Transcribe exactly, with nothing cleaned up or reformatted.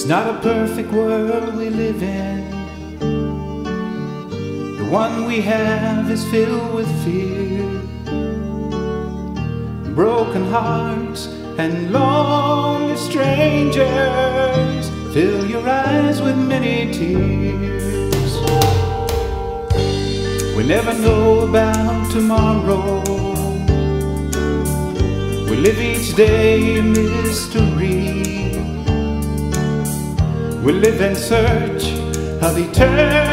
It's not a perfect world we live in. The one we have is filled with fear, broken hearts and lonely strangers fill your eyes with many tears. We never know about tomorrow. We live each day in mystery. We live in search of eternity.